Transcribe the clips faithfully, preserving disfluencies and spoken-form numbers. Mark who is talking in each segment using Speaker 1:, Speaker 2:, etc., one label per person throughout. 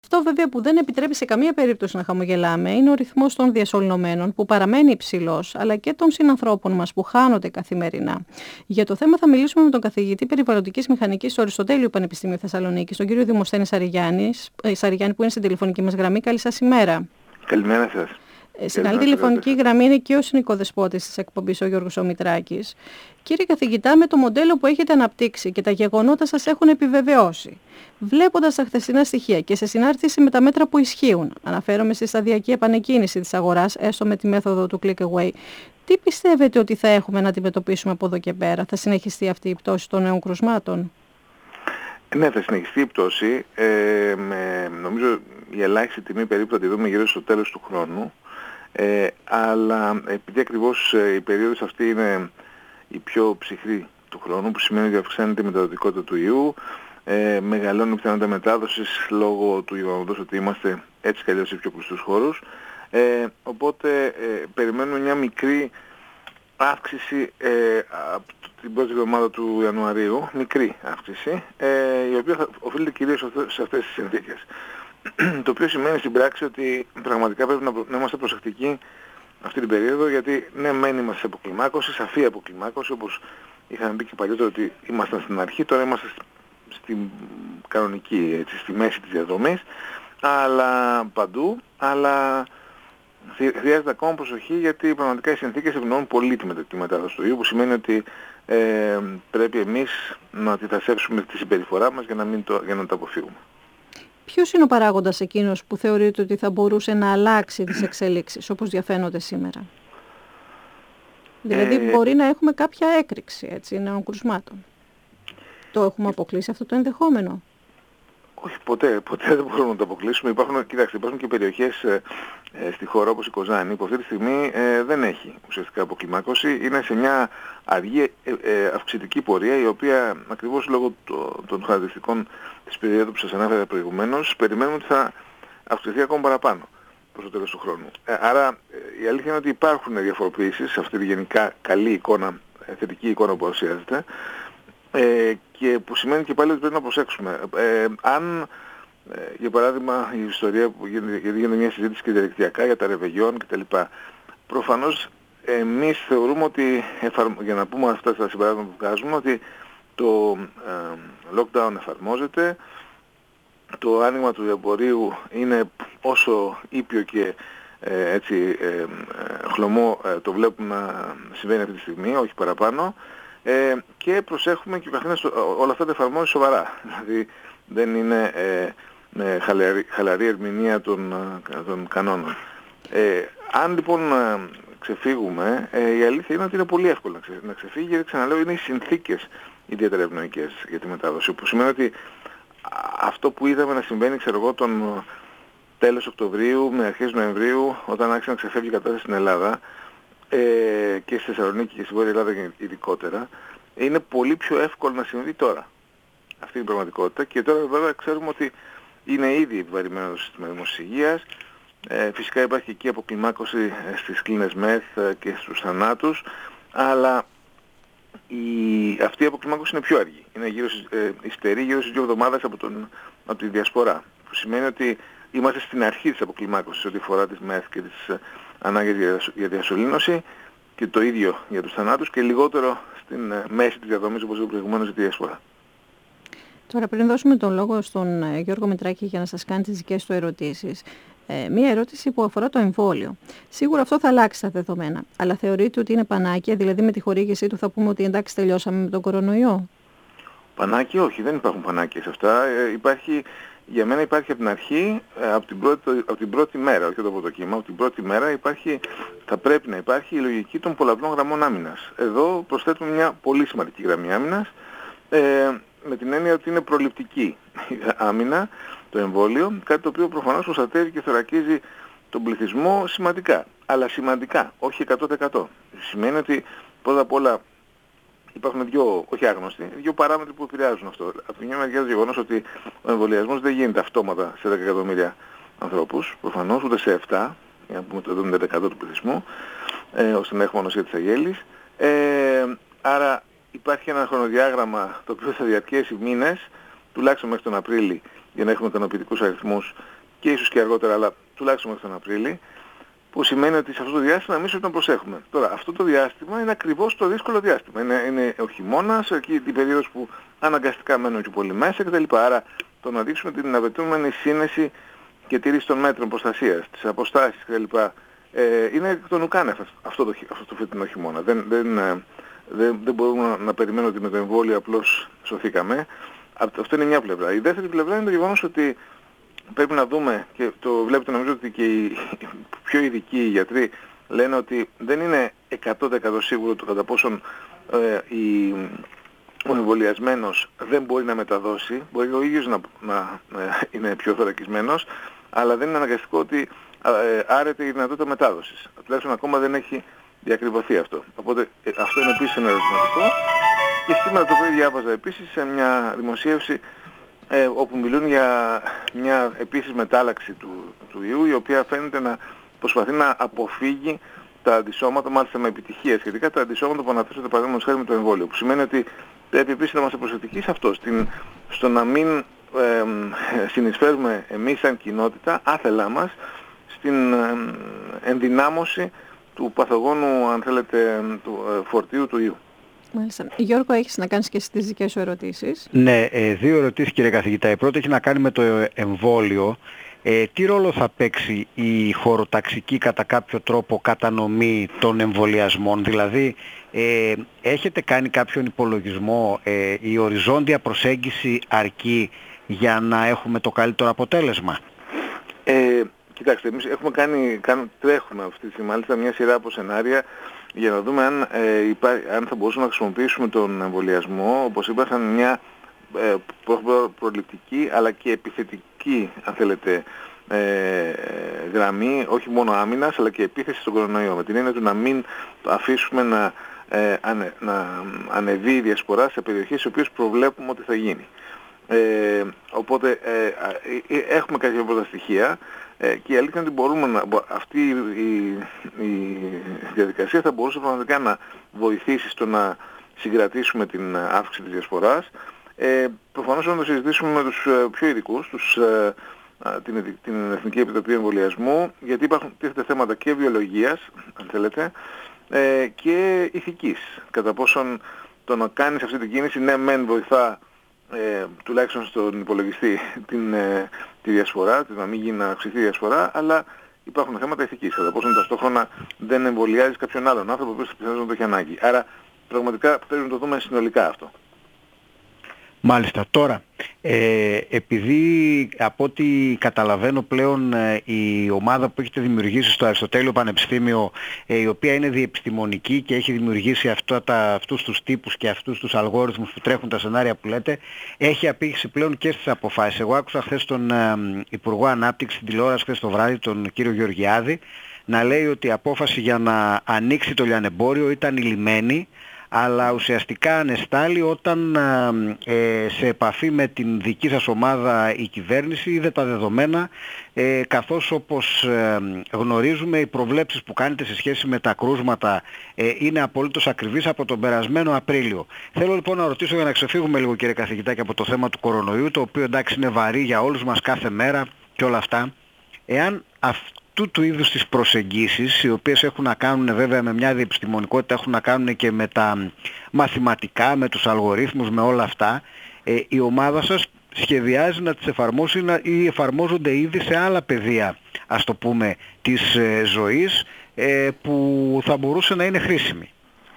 Speaker 1: Αυτό βέβαια που δεν επιτρέπει σε καμία περίπτωση να χαμογελάμε είναι ο ρυθμός των διασωληνωμένων που παραμένει υψηλός, αλλά και των συνανθρώπων μας που χάνονται καθημερινά. Για το θέμα θα μιλήσουμε με τον καθηγητή περιβαλλοντικής μηχανικής στο Αριστοτέλειο Πανεπιστήμιο Θεσσαλονίκης, τον κύριο Δημοσθένη Σαριγιάννη, που είναι στην τηλεφωνική μας γραμμή. Καλή σας ημέρα.
Speaker 2: Καλημέρα σας.
Speaker 1: Στην άλλη τηλεφωνική γραμμή είναι και ο συνοικοδεσπότης της εκπομπής, ο Γιώργος ο Μητράκης. Κύριε καθηγητά, με το μοντέλο που έχετε αναπτύξει και τα γεγονότα σας έχουν επιβεβαιώσει, βλέποντας τα χθεσινά στοιχεία και σε συνάρτηση με τα μέτρα που ισχύουν, αναφέρομαι στη σταδιακή επανεκκίνηση της αγοράς, έστω με τη μέθοδο του click away, τι πιστεύετε ότι θα έχουμε να αντιμετωπίσουμε από εδώ και πέρα? Θα συνεχιστεί αυτή η πτώση των νέων κρουσμάτων?
Speaker 2: Ναι, θα συνεχιστεί η πτώση. Ε, με, νομίζω η ελάχιστη τιμή περίπου θα τη δούμε γύρω στο τέλος του χρόνου. Ε, αλλά επειδή ακριβώς ε, η περίοδος αυτή είναι η πιο ψυχρή του χρόνου, που σημαίνει ότι αυξάνεται η μεταδοτικότητα του ιού, ε, μεγαλώνει η πιθανότητα μετάδοσης λόγω του γεγονότος ότι είμαστε έτσι κι αλλιώς σε πιο κλειστούς χώρους. Ε, οπότε ε, περιμένουμε μια μικρή αύξηση ε, από την πρώτη εβδομάδα του Ιανουαρίου, μικρή αύξηση, ε, η οποία θα οφείλεται κυρίως σε αυτές τις συνθήκες. Το οποίο σημαίνει στην πράξη ότι πραγματικά πρέπει να, να είμαστε προσεκτικοί αυτή την περίοδο, γιατί ναι, μεν είμαστε σε αποκλιμάκωση, σαφή αποκλιμάκωση, όπως είχαμε πει και παλιότερα ότι ήμασταν στην αρχή, τώρα είμαστε στην κανονική, έτσι, στη μέση της διαδρομής, αλλά παντού, αλλά χρειάζεται ακόμα προσοχή, γιατί πραγματικά οι συνθήκες ευνοούν πολύ τη μετάδοση του ιού, που σημαίνει ότι ε, πρέπει εμείς να αντιτασσεύσουμε τη συμπεριφορά μας για να, μην το, για να το αποφύγουμε.
Speaker 1: Ποιος είναι ο παράγοντας εκείνος που θεωρείτε ότι θα μπορούσε να αλλάξει τις εξελίξεις όπως διαφαίνονται σήμερα? Δηλαδή
Speaker 2: Ε,
Speaker 1: μπορεί να έχουμε κάποια έκρηξη, έτσι, νέων κρουσμάτων. Το έχουμε αποκλείσει αυτό το ενδεχόμενο?
Speaker 2: Όχι, ποτέ, ποτέ δεν μπορούμε να το αποκλείσουμε. Υπάρχουν, κοιτάξτε, υπάρχουν και περιοχές ε, ε, στη χώρα όπως η Κοζάνη που αυτή τη στιγμή ε, δεν έχει ουσιαστικά αποκλιμάκωση. Είναι σε μια αργή ε, ε, αυξητική πορεία, η οποία ακριβώς λόγω το, των χαρακτηριστικών της περίοδου που σας ανέφερα προηγουμένως, περιμένουμε ότι θα αυξηθεί ακόμα παραπάνω προς το τέλος του χρόνου. Ε, άρα ε, η αλήθεια είναι ότι υπάρχουν διαφοροποιήσεις σε αυτή τη γενικά καλή εικόνα, ε, θετική εικόνα που παρουσιάζεται. Ε, και που σημαίνει και πάλι ότι πρέπει να προσέξουμε. Ε, αν, ε, για παράδειγμα, η ιστορία που γίνεται, γιατί γίνεται μια συζήτηση και διαδικτυακά για τα ρεβεγιόν κτλ. Προφανώς εμείς θεωρούμε ότι, για να πούμε αυτά τα συμπεράσματα που βγάζουμε, ότι το ε, lockdown εφαρμόζεται, το άνοιγμα του εμπορίου είναι όσο ήπιο και ε, έτσι, ε, ε, χλωμό ε, το βλέπουμε να συμβαίνει αυτή τη στιγμή, όχι παραπάνω. Ε, και προσέχουμε και ο καθένας όλα αυτά τα εφαρμόζει σοβαρά. Δηλαδή δεν είναι ε, με χαλαρή, χαλαρή ερμηνεία των, των κανόνων. Ε, αν λοιπόν ε, ξεφύγουμε, ε, η αλήθεια είναι ότι είναι πολύ εύκολο να, ξε, να ξεφύγει, γιατί ξαναλέω είναι οι συνθήκες ιδιαίτερα ευνοϊκές για τη μετάδοση. Που σημαίνει ότι αυτό που είδαμε να συμβαίνει, ξέρω εγώ, τον τέλος Οκτωβρίου με αρχές Νοεμβρίου, όταν άρχισε να ξεφεύγει η κατάσταση στην Ελλάδα, Ε, και στη Θεσσαλονίκη και στη Βόρεια Ελλάδα ειδικότερα, είναι πολύ πιο εύκολο να συμβεί τώρα. Αυτή είναι η πραγματικότητα, και τώρα βέβαια ξέρουμε ότι είναι ήδη επιβαρημένο το σύστημα δημόσιας υγείας. Ε, φυσικά υπάρχει και εκεί αποκλιμάκωση στις κλίνες ΜΕΘ και στους θανάτους, αλλά η, αυτή η αποκλιμάκωση είναι πιο αργή. Είναι γύρω, ε, υστερεί γύρω στις δύο εβδομάδες από, τον, από τη διασπορά, που σημαίνει ότι είμαστε στην αρχή της αποκλιμάκωσης ό,τι αφορά τις ΜΕΘ και τις ανάγκες για διασωλήνωση, και το ίδιο για τους θανάτους, και λιγότερο στην μέση της διαδρομής, όπως είπα προηγουμένως, για τη διασπορά.
Speaker 1: Τώρα, πριν δώσουμε τον λόγο στον Γιώργο Μητράκη για να σας κάνει τις δικές του ερωτήσεις, ε, μία ερώτηση που αφορά το εμβόλιο. Σίγουρα αυτό θα αλλάξει τα δεδομένα, αλλά θεωρείτε ότι είναι πανάκια, δηλαδή με τη χορήγησή του θα πούμε ότι εντάξει, τελειώσαμε με τον κορονοϊό?
Speaker 2: Πανάκια, όχι, δεν υπάρχουν πανάκια σε αυτά. Ε, υπάρχει... Για μένα υπάρχει από την αρχή, από την πρώτη, από την πρώτη μέρα, όχι από το κύμα, από την πρώτη μέρα υπάρχει, θα πρέπει να υπάρχει η λογική των πολλαπλών γραμμών άμυνας. Εδώ προσθέτουμε μια πολύ σημαντική γραμμή άμυνας, ε, με την έννοια ότι είναι προληπτική άμυνα, το εμβόλιο, κάτι το οποίο προφανώς προστατεύει και θωρακίζει τον πληθυσμό σημαντικά, αλλά σημαντικά, όχι εκατό τοις εκατό. Σημαίνει ότι πρώτα απ' όλα υπάρχουν δύο, όχι άγνωστοι, δύο παράμετροι που επηρεάζουν αυτό. Από τη μια μεριά το γεγονός ότι ο εμβολιασμός δεν γίνεται αυτόματα σε δέκα εκατομμύρια ανθρώπους, προφανώς, ούτε σε επτά, για να πούμε το εβδομήντα τοις εκατό του πληθυσμού, ε, ώστε να έχουμε ανοσία της αγέλης. Ε, άρα υπάρχει ένα χρονοδιάγραμμα το οποίο θα διαρκέσει μήνες, τουλάχιστον μέχρι τον Απρίλη, για να έχουμε ικανοποιητικούς αριθμούς και ίσως και αργότερα, αλλά τουλάχιστον μέχρι τον Απρίλη, που σημαίνει ότι σε αυτό το διάστημα εμείς πρέπει να προσέχουμε. Τώρα, αυτό το διάστημα είναι ακριβώς το δύσκολο διάστημα. Είναι, είναι ο χειμώνας, εκεί την περίοδος που αναγκαστικά μένουν και πολύ μέσα κτλ. Άρα το να δείξουμε την απαιτούμενη σύνεση και τήρηση των μέτρων προστασίας, τις αποστάσεις κτλ. Ε, είναι εκ των ουκάνευ αυτό το, αυτό το φετινό χειμώνα. Δεν, δεν, δεν, δεν μπορούμε να, να περιμένουμε ότι με το εμβόλιο απλώς σωθήκαμε. Αυτό είναι μια πλευρά. Η δεύτερη πλευρά είναι το γεγονός ότι πρέπει να δούμε, και το βλέπετε νομίζω ότι και οι πιο ειδικοί οι γιατροί λένε ότι δεν είναι εκατό τοις εκατό σίγουρο το κατά πόσον ε, η, ο εμβολιασμένος δεν μπορεί να μεταδώσει, μπορεί ο ίδιος να, να, να είναι πιο θωρακισμένος, αλλά δεν είναι αναγκαστικό ότι ε, άρεται η δυνατότητα μετάδοσης. Τουλάχιστον ακόμα δεν έχει διακριβωθεί αυτό. Οπότε ε, αυτό είναι επίσης ένα ερωτηματικό. Και σήμερα το πρωί διάβαζα επίσης σε μια δημοσίευση ε, όπου μιλούν για μια επίσης μετάλλαξη του, του ιού, η οποία φαίνεται να προσπαθεί να αποφύγει τα αντισώματα, μάλιστα με επιτυχία σχετικά, τα αντισώματα που αναθέσονται παραδείγματος χάρη με το εμβόλιο. Που σημαίνει ότι πρέπει επίσης να είμαστε προσεκτικοί σε αυτό, στην, στο να μην ε, συνεισφέρουμε εμείς σαν κοινότητα, άθελά μας, στην ε, ενδυνάμωση του παθογόνου, αν θέλετε, του ε, φορτίου του ιού.
Speaker 1: Μάλιστα. Γιώργο, έχεις να κάνεις και εσύ τις δικές σου ερωτήσεις.
Speaker 3: Ναι, ε, δύο ερωτήσεις κύριε καθηγητά. Η πρώτη έχει να κάνει με το εμβόλιο. Ε, τι ρόλο θα παίξει η χωροταξική κατά κάποιο τρόπο κατανομή των εμβολιασμών? Δηλαδή, ε, έχετε κάνει κάποιον υπολογισμό, ε, η οριζόντια προσέγγιση αρκεί για να έχουμε το καλύτερο αποτέλεσμα?
Speaker 2: Ε, κοιτάξτε, εμείς έχουμε κάνει, κάνουμε, τρέχουμε αυτή τη στιγμή μάλιστα μια σειρά από σενάρια για να δούμε αν, ε, υπά, αν θα μπορούσαμε να χρησιμοποιήσουμε τον εμβολιασμό, όπως είπα, σαν μια ε, προ, προληπτική αλλά και επιθετική, αν θέλετε, ε, γραμμή, όχι μόνο άμυνας αλλά και επίθεση στον κορονοϊό, με την έννοια του να μην αφήσουμε να, ε, ανε, να ανεβεί η διασπορά σε περιοχές στις οποίες προβλέπουμε ότι θα γίνει. Ε, οπότε ε, ε, ε, έχουμε κάποια πρώτα στοιχεία ε, και η αλήθεια είναι ότι μπορούμε να, αυτή η, η, η διαδικασία θα μπορούσε πραγματικά να βοηθήσει στο να συγκρατήσουμε την αύξηση της διασποράς. Ε, προφανώς να το συζητήσουμε με τους πιο ειδικούς, τους, ε, την, την Εθνική Επιτροπή Εμβολιασμού, γιατί υπάρχουν τίθεται θέματα και βιολογίας, αν θέλετε, ε, και ηθικής. Κατά πόσον το να κάνεις αυτή την κίνηση, ναι μεν βοηθά Ε, τουλάχιστον στον υπολογιστή την, ε, τη διασπορά, να μην γίνει να αυξηθεί η διασπορά, αλλά υπάρχουν θέματα ηθικής. Κατά πόσο ταυτόχρονα δεν εμβολιάζει κάποιον άλλον άνθρωπο που πιθανώς να το έχει ανάγκη. Άρα πραγματικά πρέπει να το δούμε συνολικά αυτό.
Speaker 3: Μάλιστα. Τώρα, ε, επειδή από ό,τι καταλαβαίνω πλέον ε, η ομάδα που έχετε δημιουργήσει στο Αριστοτέλειο Πανεπιστήμιο, ε, η οποία είναι διεπιστημονική και έχει δημιουργήσει αυτά τα, αυτούς τους τύπους και αυτούς τους αλγόριθμους που τρέχουν τα σενάρια που λέτε, έχει απήχηση πλέον και στις αποφάσεις. Εγώ άκουσα χθες τον ε, Υπουργό Ανάπτυξη στην τηλεόραση χθες το βράδυ, τον κύριο Γεωργιάδη, να λέει ότι η απόφαση για να ανοίξει το λιανεμπόριο ήταν ηλυμένη, αλλά ουσιαστικά ανεστάλλει όταν ε, σε επαφή με την δική σας ομάδα η κυβέρνηση είδε τα δεδομένα, ε, καθώς όπως ε, γνωρίζουμε οι προβλέψεις που κάνετε σε σχέση με τα κρούσματα ε, είναι απολύτως ακριβείς από τον περασμένο Απρίλιο. Θέλω λοιπόν να ρωτήσω, για να ξεφύγουμε λίγο κύριε καθηγητά και από το θέμα του κορονοϊού, το οποίο εντάξει είναι βαρύ για όλους μας κάθε μέρα και όλα αυτά, εάν αυτό του είδους τις προσεγγίσεις, οι οποίες έχουν να κάνουν βέβαια με μια διεπιστημονικότητα, έχουν να κάνουν και με τα μαθηματικά, με τους αλγορίθμους, με όλα αυτά, ε, η ομάδα σας σχεδιάζει να τις εφαρμόσει ή εφαρμόζονται ήδη σε άλλα πεδία, ας το πούμε, της ε, ζωής, ε, που θα μπορούσε να είναι χρήσιμη.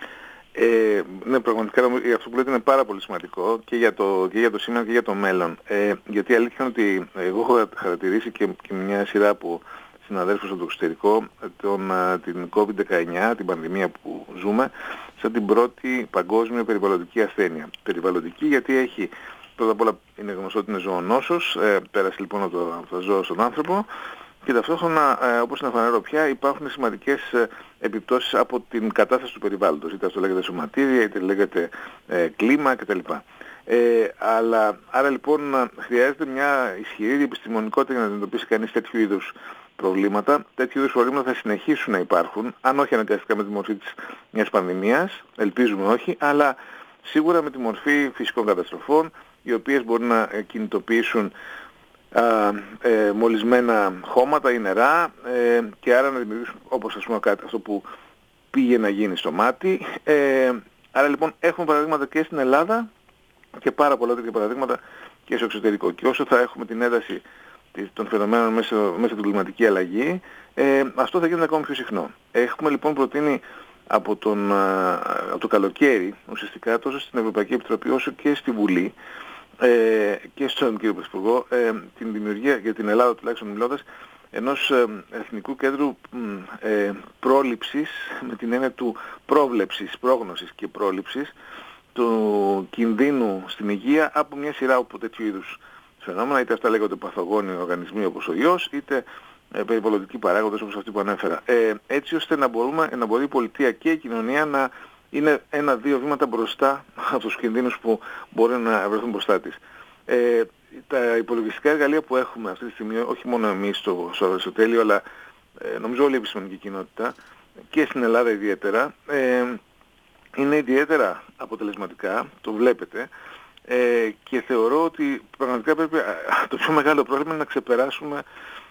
Speaker 2: Ε, ναι, πραγματικά αυτό που λέτε είναι πάρα πολύ σημαντικό και για το, και για το σήμερα και για το μέλλον. Ε, γιατί η αλήθεια είναι ότι εγώ έχω χαρακτηρίσει και, και μια σειρά από συναδέλφους από το εξωτερικό τον, την κόβιντ δεκαεννιά, την πανδημία που ζούμε, σαν την πρώτη παγκόσμια περιβαλλοντική ασθένεια. Περιβαλλοντική γιατί έχει, πρώτα απ' όλα είναι γνωστό ότι είναι ζωονόσος, ε, πέρασε λοιπόν από, το, από τα ζώα στον άνθρωπο, και ταυτόχρονα, ε, όπως είναι φανερό πια, υπάρχουν σημαντικές ε, επιπτώσεις από την κατάσταση του περιβάλλοντος. Είτε αυτό λέγεται σωματίδια, είτε λέγεται ε, κλίμα κτλ. Ε, αλλά, άρα λοιπόν χρειάζεται μια ισχυρή επιστημονικότητα για να αντιμετωπίσει κανείς τέτοιου είδους προβλήματα. Τέτοιου είδους προβλήματα θα συνεχίσουν να υπάρχουν, αν όχι αναγκαστικά με τη μορφή της μιας πανδημίας, ελπίζουμε όχι, αλλά σίγουρα με τη μορφή φυσικών καταστροφών, οι οποίες μπορεί να κινητοποιήσουν α, ε, μολυσμένα χώματα ή νερά ε, και άρα να δημιουργήσουν, όπως ας πούμε κάτι, αυτό που πήγε να γίνει στο μάτι. Ε, άρα λοιπόν έχουμε παραδείγματα και στην Ελλάδα και πάρα πολλά τέτοια παραδείγματα και στο εξωτερικό. Και όσο θα έχουμε την ένταση των φαινομένων μέσα, μέσα στην κλιματική αλλαγή, ε, αυτό θα γίνει ακόμα πιο συχνό. Έχουμε λοιπόν προτείνει από, τον, από το καλοκαίρι, ουσιαστικά τόσο στην Ευρωπαϊκή Επιτροπή όσο και στη Βουλή ε, και στον κύριο Πρωθυπουργό, ε, την δημιουργία για την Ελλάδα τουλάχιστον μιλώντας, ενός ε, Εθνικού Κέντρου ε, πρόληψης, με την έννοια του πρόβλεψης, πρόγνωσης και πρόληψης του κινδύνου στην υγεία από μια σειρά από τέτοιου είδους φαινόμενα, είτε αυτά λέγονται παθογόνοι οργανισμοί όπως ο ιός, είτε ε, περιβαλλοντικοί παράγοντες όπως αυτοί που ανέφερα. Ε, έτσι ώστε να, μπορούμε, να μπορεί η πολιτεία και η κοινωνία να είναι ένα-δύο βήματα μπροστά από τους κινδύνους που μπορεί να βρεθούν μπροστά της. Ε, τα υπολογιστικά εργαλεία που έχουμε αυτή τη στιγμή, όχι μόνο εμείς στο, στο Αριστοτέλειο, αλλά ε, νομίζω όλη η επιστημονική κοινότητα και στην Ελλάδα ιδιαίτερα, ε, είναι ιδιαίτερα αποτελεσματικά, το βλέπετε, ε, και θεωρώ ότι πραγματικά πρέπει το πιο μεγάλο πρόβλημα είναι να ξεπεράσουμε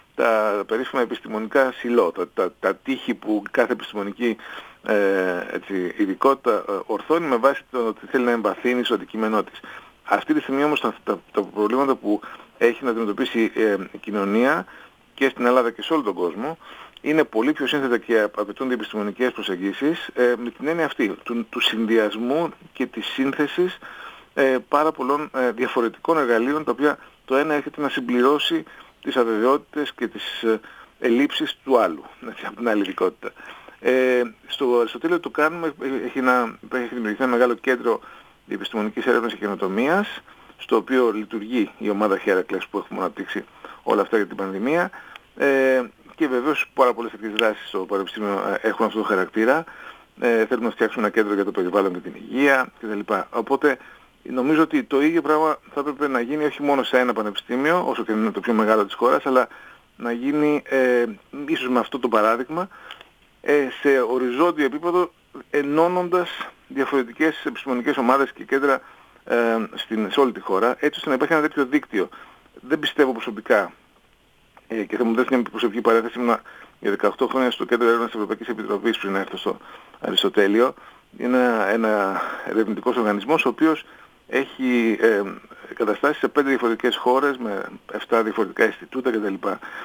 Speaker 2: τα περίφημα επιστημονικά σιλό, τα, τα, τα τείχη που κάθε επιστημονική ε, έτσι, ειδικότητα ε, ορθώνει με βάση το ότι θέλει να εμβαθύνει στο αντικείμενό της. Αυτή τη στιγμή όμως τα, τα, τα προβλήματα που έχει να αντιμετωπίσει ε, η κοινωνία και στην Ελλάδα και σε όλο τον κόσμο είναι πολύ πιο σύνθετα και απαιτούνται επιστημονικές προσεγγίσεις ε, με την έννοια αυτή του, του συνδυασμού και της σύνθεσης ε, πάρα πολλών ε, διαφορετικών εργαλείων, τα οποία το ένα έρχεται να συμπληρώσει τις αβεβαιότητες και τις ε, ελλείψεις του άλλου, έτσι, από την άλλη ειδικότητα. Ε, στο Αριστοτέλειο το κάνουμε, έχει, ένα, έχει δημιουργηθεί ένα μεγάλο κέντρο επιστημονικής έρευνας και καινοτομίας, στο οποίο λειτουργεί η ομάδα Heracles που έχουμε αναπτύξει όλα αυτά για την πανδημία. Ε, και βεβαίως πάρα πολλές τέτοιες δράσεις στο Πανεπιστήμιο έχουν αυτό το χαρακτήρα. Ε, θέλουμε να φτιάξουμε ένα κέντρο για το περιβάλλον και την υγεία κτλ. Οπότε νομίζω ότι το ίδιο πράγμα θα έπρεπε να γίνει όχι μόνο σε ένα πανεπιστήμιο, όσο και είναι το πιο μεγάλο της χώρας, αλλά να γίνει ε, ίσως με αυτό το παράδειγμα ε, σε οριζόντιο επίπεδο, ενώνοντας διαφορετικές επιστημονικές ομάδες και κέντρα ε, στην, σε όλη τη χώρα, έτσι ώστε να υπάρχει ένα τέτοιο δίκτυο. Δεν πιστεύω προσωπικά, ε, και θα μου δώσει μια προσωπική παρέθεση, ήμουν για δεκαοκτώ χρόνια στο Κέντρο Έρευνας της Ευρωπαϊκής Επιτροπής πριν έρθω στο Αριστοτέλειο. Είναι ένα, ένα ερευνητικός οργανισμός ο οποίος έχει ε, καταστάσεις σε πέντε διαφορετικές χώρες με επτά διαφορετικά Ινστιτούτα κτλ.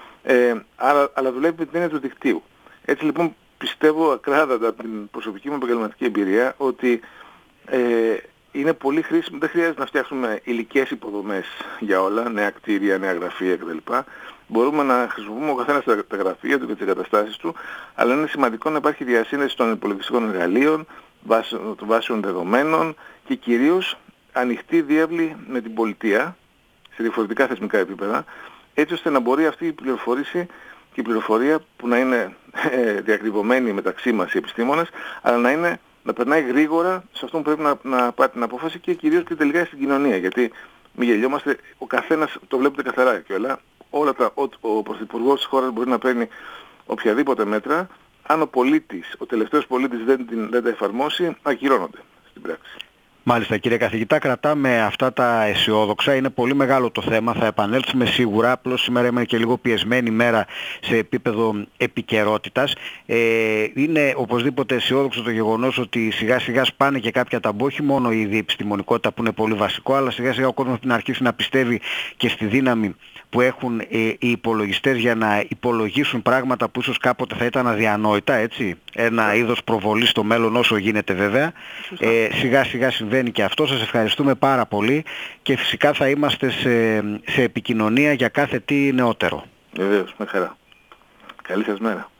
Speaker 2: Ε, αλλά, αλλά δουλεύει με την έννοια του δικτύου. Έτσι λοιπόν πιστεύω ακράδαντα από την προσωπική μου επαγγελματική εμπειρία ότι ε, είναι πολύ χρήσιμο, δεν χρειάζεται να φτιάξουμε υλικές υποδομές για όλα, νέα κτίρια, νέα γραφεία κτλ. Μπορούμε να χρησιμοποιούμε ο καθένας τα, τα γραφεία του και τις εγκαταστάσεις του, αλλά είναι σημαντικό να υπάρχει διασύνδεση των υπολογιστικών εργαλείων, βάσεων, βάσεων δεδομένων και κυρίως ανοιχτή διάβλη με την πολιτεία σε διαφορετικά θεσμικά επίπεδα, έτσι ώστε να μπορεί αυτή η πληροφορήση και η πληροφορία που να είναι ε, διακριβωμένη μεταξύ μας οι επιστήμονες, αλλά να, είναι, να περνάει γρήγορα σε αυτό που πρέπει να, να πάρει την απόφαση και κυρίως και τελικά στην κοινωνία. Γιατί μην γελιόμαστε, ο καθένας το βλέπετε καθαρά κιόλα. Όλα τα, ο, ο Πρωθυπουργός της χώρας μπορεί να παίρνει οποιαδήποτε μέτρα, αν ο πολίτης, ο τελευταίος πολίτης δεν, την, δεν τα εφαρμόσει, ακυρώνονται στην πράξη.
Speaker 3: Μάλιστα κύριε καθηγητά, κρατάμε αυτά τα αισιόδοξα. Είναι πολύ μεγάλο το θέμα, θα επανέλθουμε σίγουρα. Απλώς σήμερα είμαι και λίγο πιεσμένη μέρα σε επίπεδο επικαιρότητας. Ε, είναι οπωσδήποτε αισιόδοξο το γεγονός ότι σιγά σιγά σπάνε και κάποια ταμπού, όχι μόνο η διεπιστημονικότητα που είναι πολύ βασικό, αλλά σιγά σιγά ο κόσμος να αρχίσει να πιστεύει και στη δύναμη που έχουν ε, οι υπολογιστές για να υπολογίσουν πράγματα που ίσως κάποτε θα ήταν αδιανόητα, έτσι. Ένα είδος προβολής στο μέλλον όσο γίνεται βέβαια. Ε, σιγά σιγά συμβαίνει και αυτό. Σας ευχαριστούμε πάρα πολύ και φυσικά θα είμαστε σε, σε επικοινωνία για κάθε τι νεότερο.
Speaker 2: Βεβαίως, με χαρά. Καλή σας μέρα.